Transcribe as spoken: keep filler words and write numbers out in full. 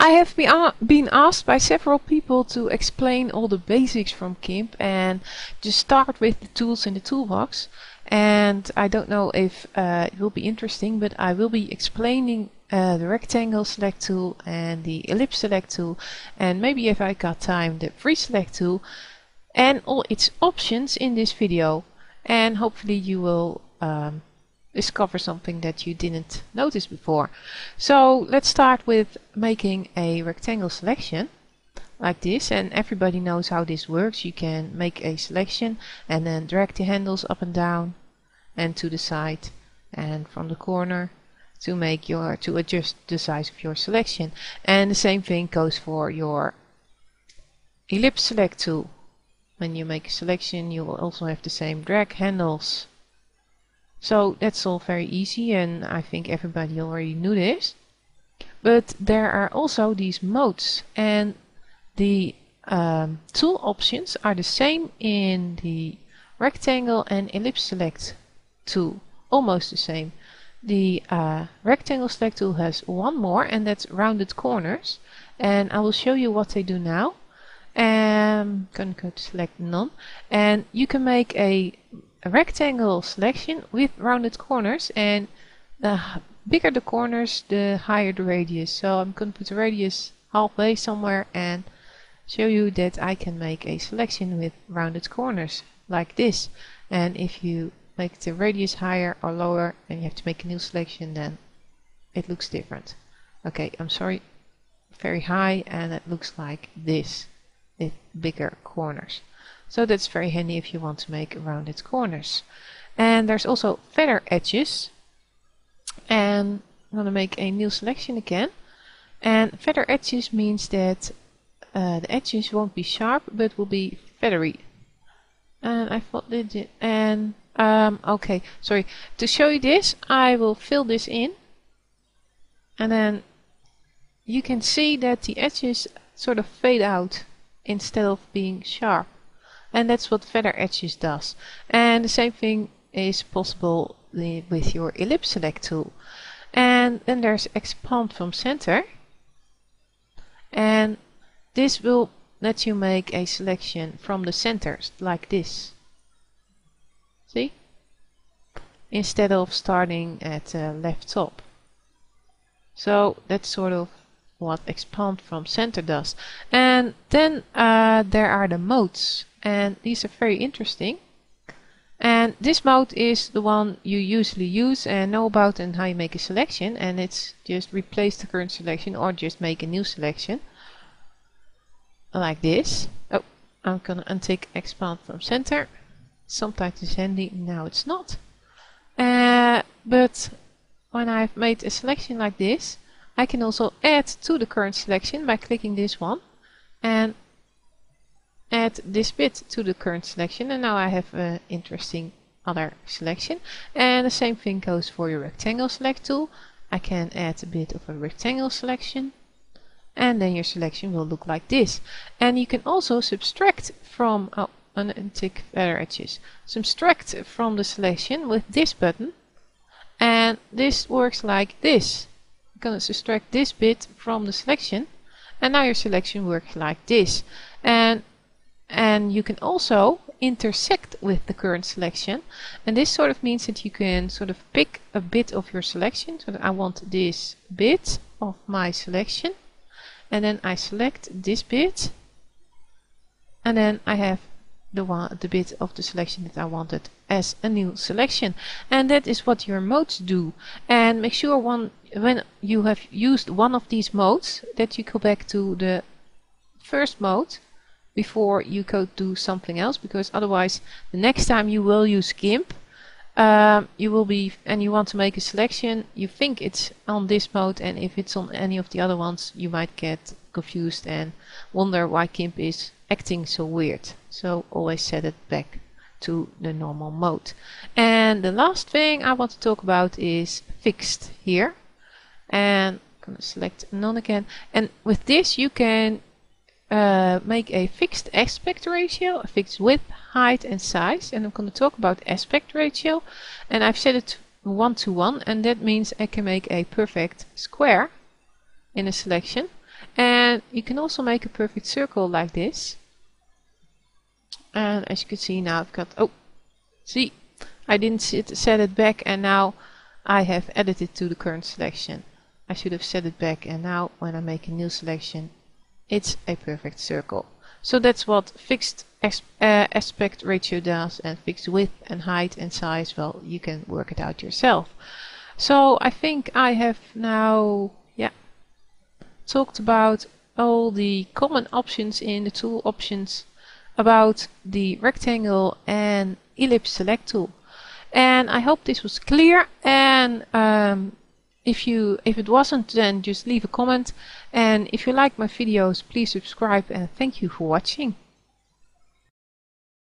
I have been, a been asked by several people to explain all the basics from GIMP and just start with the tools in the toolbox. And I don't know if uh, it will be interesting, but I will be explaining uh, the rectangle select tool and the ellipse select tool, and maybe if I got time the free select tool and all its options in this video. And hopefully you will um, discover something that you didn't notice before. So let's start with making a rectangle selection like this, and everybody knows how this works. You can make a selection and then drag the handles up and down and to the side and from the corner to make your to adjust the size of your selection. And the same thing goes for your ellipse select tool. When you make a selection, you will also have the same drag handles. So that's all very easy, and I think everybody already knew this. But there are also these modes, and the um, tool options are the same in the rectangle and ellipse select tool, almost the same. The uh, rectangle select tool has one more, and that's rounded corners, and I will show you what they do now. I'm gonna go to select none, and you can make a a rectangle selection with rounded corners, and the bigger the corners, the higher the radius. So I'm going to put the radius halfway somewhere and show you that I can make a selection with rounded corners like this. And if you make the radius higher or lower and you have to make a new selection, then it looks different. Okay, I'm sorry, very high, and it looks like this with bigger corners. So that's very handy if you want to make rounded corners. And there's also feather edges. And I'm going to make a new selection again. And feather edges means that uh, the edges won't be sharp, but will be feathery. And I thought it. And um, okay, sorry. To show you this, I will fill this in, and then you can see that the edges sort of fade out instead of being sharp. And that's what feather edges does. And the same thing is possible with your ellipse select tool. And then there's expand from center, and this will let you make a selection from the centers like this. See? Instead of starting at uh, left top. So that's sort of what expand from center does. And then uh, there are the modes, and these are very interesting. And this mode is the one you usually use and know about and how you make a selection, and it's just replace the current selection or just make a new selection like this. Oh, I'm gonna untick expand from center. Sometimes it's handy, now it's not. Uh, but when I've made a selection like this, I can also add to the current selection by clicking this one and add this bit to the current selection, and now I have an interesting other selection. And the same thing goes for your rectangle select tool. I can add a bit of a rectangle selection, and then your selection will look like this. And you can also subtract from oh, untick feather edges. Subtract from the selection with this button, and this works like this. I'm gonna subtract this bit from the selection, and now your selection works like this. And And you can also intersect with the current selection, and this sort of means that you can sort of pick a bit of your selection. So that I want this bit of my selection, and then I select this bit, and then I have the one the bit of the selection that I wanted as a new selection. And that is what your modes do. And make sure one when you have used one of these modes that you go back to the first mode before you go do something else, because otherwise the next time you will use GIMP, um, you will be and you want to make a selection, you think it's on this mode, and if it's on any of the other ones you might get confused and wonder why GIMP is acting so weird. So always set it back to the normal mode. And the last thing I want to talk about is fixed here, and I'm going to select none again. And with this you can Uh, make a fixed aspect ratio, a fixed width, height and size. And I'm going to talk about aspect ratio, and I've set it one to one, and that means I can make a perfect square in a selection. And you can also make a perfect circle like this. And as you can see now I've got, oh, see, I didn't sit, set it back, and now I have added it to the current selection. I should have set it back, and now when I make a new selection, it's a perfect circle. So that's what fixed as, uh, aspect ratio does, and fixed width and height and size, well, you can work it out yourself. So I think I have now, yeah, talked about all the common options in the tool options, about the rectangle and ellipse select tool. And I hope this was clear, and um, if you if it wasn't, then just leave a comment, and if you like my videos, please subscribe, and thank you for watching.